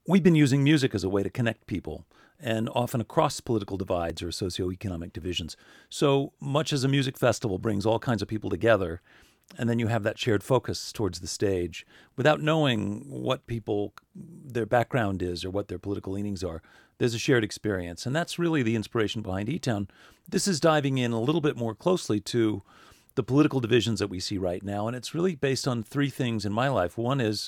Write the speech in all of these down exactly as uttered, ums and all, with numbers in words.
we've been using music as a way to connect people, and often across political divides or socioeconomic divisions. So much as a music festival brings all kinds of people together, and then you have that shared focus towards the stage without knowing what people, their background is or what their political leanings are. There's a shared experience. And that's really the inspiration behind E-Town. This is diving in a little bit more closely to the political divisions that we see right now. And it's really based on three things in my life. One is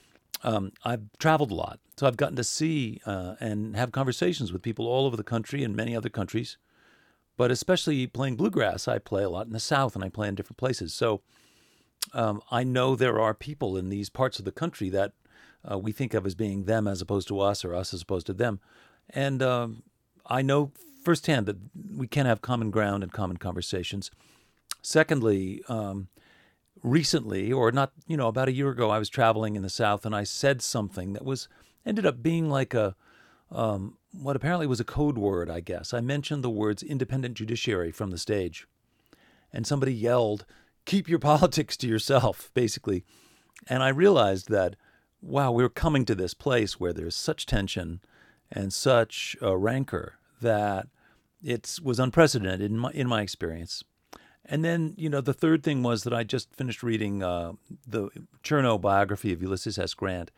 um, I've traveled a lot. So I've gotten to see uh, and have conversations with people all over the country and many other countries. But especially playing bluegrass, I play a lot in the South and I play in different places. So Um, I know there are people in these parts of the country that uh, we think of as being them as opposed to us or us as opposed to them. And um, I know firsthand that we can have common ground and common conversations. Secondly, um, recently, or not, you know, about a year ago, I was traveling in the South and I said something that was ended up being like a, um, what apparently was a code word, I guess. I mentioned the words independent judiciary from the stage. And somebody yelled, "Keep your politics to yourself," basically. And I realized that, wow, we're coming to this place where there's such tension and such uh, rancor that it was unprecedented in my, in my experience. And then, you know, the third thing was that I just finished reading uh, the Chernow biography of Ulysses S. Grant,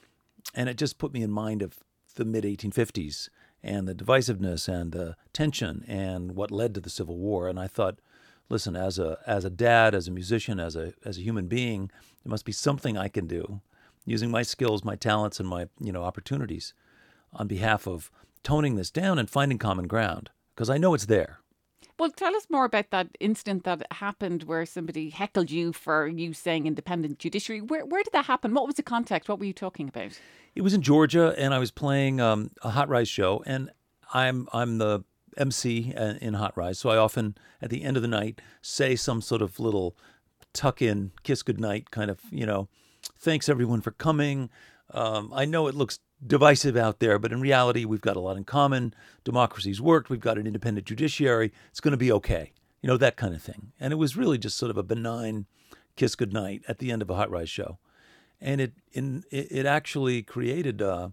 and it just put me in mind of the mid eighteen fifties and the divisiveness and the tension and what led to the Civil War. And I thought, listen, as a as a dad, as a musician, as a as a human being, there must be something I can do using my skills, my talents, and my you know opportunities on behalf of toning this down and finding common ground, because I know it's there. Well, tell us more about that incident that happened where somebody heckled you for you saying independent judiciary. Where where did that happen? What was the context? What were you talking about? It was in Georgia, and I was playing um, a Hot Rise show, and I'm I'm the M C in Hot Rise, so I often, at the end of the night, say some sort of little tuck-in, kiss goodnight kind of, you know, thanks everyone for coming. Um, I know it looks divisive out there, but in reality, we've got a lot in common. Democracy's worked. We've got an independent judiciary. It's going to be okay. You know, that kind of thing. And it was really just sort of a benign kiss goodnight at the end of a Hot Rise show. And it in it, it actually created uh,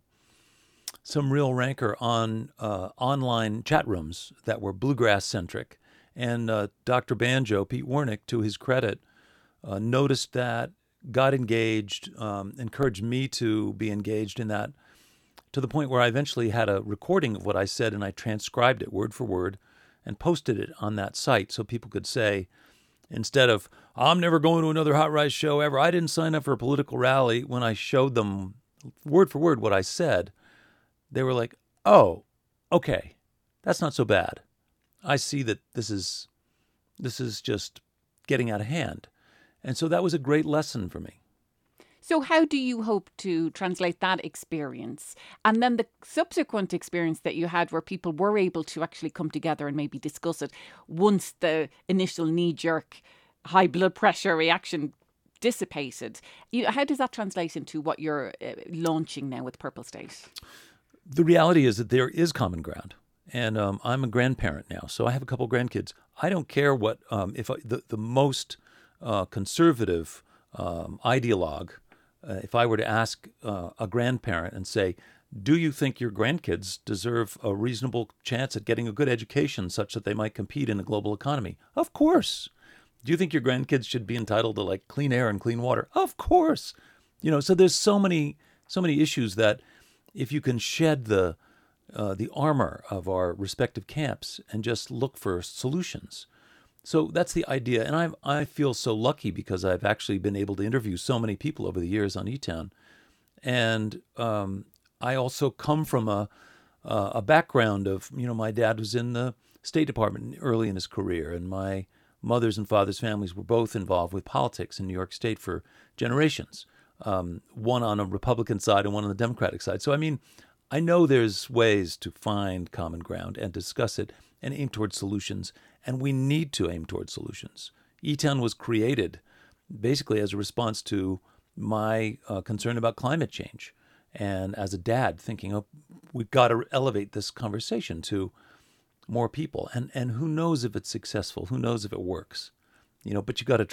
some real rancor on uh, online chat rooms that were bluegrass-centric. And uh, Doctor Banjo, Pete Wernick, to his credit, uh, noticed that, got engaged, um, encouraged me to be engaged in that, to the point where I eventually had a recording of what I said, and I transcribed it word for word and posted it on that site so people could say, instead of, "I'm never going to another Hot Rise show ever, I didn't sign up for a political rally," when I showed them word for word what I said, they were like, "Oh, okay, that's not so bad. I see that this is this is just getting out of hand." And so that was a great lesson for me. So how do you hope to translate that experience and then the subsequent experience that you had where people were able to actually come together and maybe discuss it once the initial knee-jerk high blood pressure reaction dissipated? You, how does that translate into what you're uh, launching now with Purple State? The reality is that there is common ground. And um, I'm a grandparent now, so I have a couple grandkids. I don't care what, um, if I, the, the most uh, conservative um, ideologue, uh, if I were to ask uh, a grandparent and say, "Do you think your grandkids deserve a reasonable chance at getting a good education such that they might compete in a global economy?" Of course. "Do you think your grandkids should be entitled to like clean air and clean water?" Of course. You know, so there's so many, so many issues that if you can shed the uh, the armor of our respective camps and just look for solutions. So that's the idea. And I I feel so lucky because I've actually been able to interview so many people over the years on E-Town. And um, I also come from a uh, a background of, you know, my dad was in the State Department early in his career, and my mother's and father's families were both involved with politics in New York State for generations, um, one on a Republican side and one on the Democratic side. So, I mean, I know there's ways to find common ground and discuss it and aim towards solutions, and we need to aim towards solutions. E-Town was created basically as a response to my uh, concern about climate change. And as a dad, thinking, oh, we've got to elevate this conversation to more people. And and who knows if it's successful? Who knows if it works? You know, but you got to try.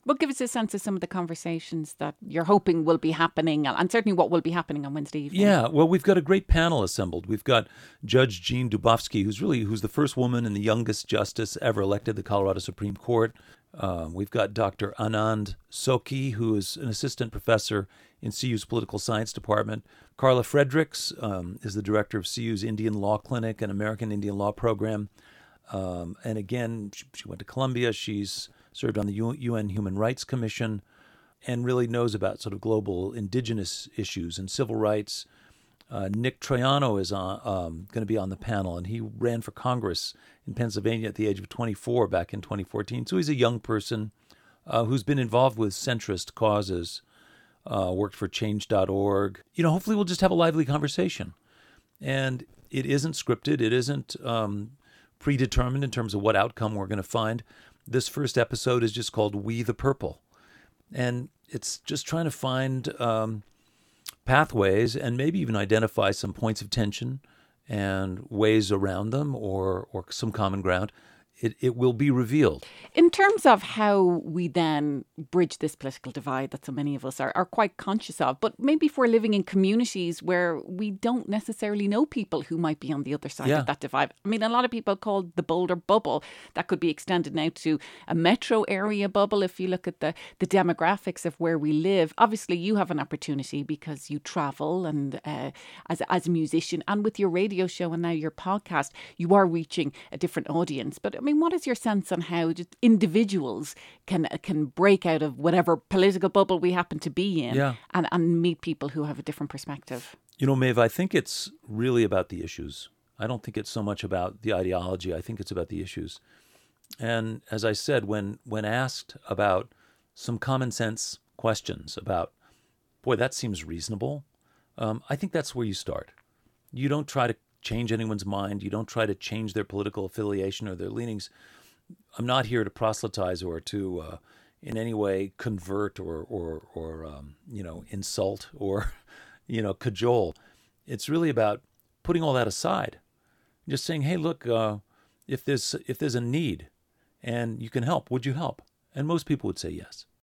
Well, give us a sense of some of the conversations that you're hoping will be happening, and certainly what will be happening on Wednesday evening. Yeah, well, we've got a great panel assembled. We've got Judge Jean Dubofsky, who's really who's the first woman and the youngest justice ever elected to the Colorado Supreme Court. Um, we've got Doctor Anand Soki, who is an assistant professor in C U's political science department. Carla Fredericks um, is the director of C U's Indian Law Clinic and American Indian Law Program. Um, and again, she, she went to Columbia. She's served on the U N Human Rights Commission and really knows about sort of global indigenous issues and civil rights. Uh, Nick Troiano is on, um, going to be on the panel, and he ran for Congress in Pennsylvania at the age of twenty-four back in twenty fourteen. So he's a young person uh, who's been involved with centrist causes, uh, worked for change dot org. You know, hopefully we'll just have a lively conversation. And it isn't scripted. It isn't um, predetermined in terms of what outcome we're going to find. This first episode is just called We the Purple. And it's just trying to find um, pathways and maybe even identify some points of tension and ways around them or or some common ground. It, it will be revealed. In terms of how we then bridge this political divide that so many of us are, are quite conscious of, but maybe if we're living in communities where we don't necessarily know people who might be on the other side Yeah. of that divide. I mean, a lot of people call the Boulder bubble. That could be extended now to a metro area bubble if you look at the, the demographics of where we live. Obviously, you have an opportunity because you travel and uh, as, as a musician and with your radio show and now your podcast, you are reaching a different audience. But I mean, what is your sense on how just individuals can can break out of whatever political bubble we happen to be in Yeah. and, and meet people who have a different perspective? You know, Maeve, I think it's really about the issues. I don't think it's so much about the ideology. I think it's about the issues. And as I said, when when asked about some common sense questions about, boy, that seems reasonable, um, I think that's where you start. You don't try to change anyone's mind. You don't try to change their political affiliation or their leanings. I'm not here to proselytize or to uh, in any way convert or or or um, you know insult or you know cajole. It's really about putting all that aside, just saying, hey, look, uh, if there's if there's a need and you can help, would you help? And most people would say yes.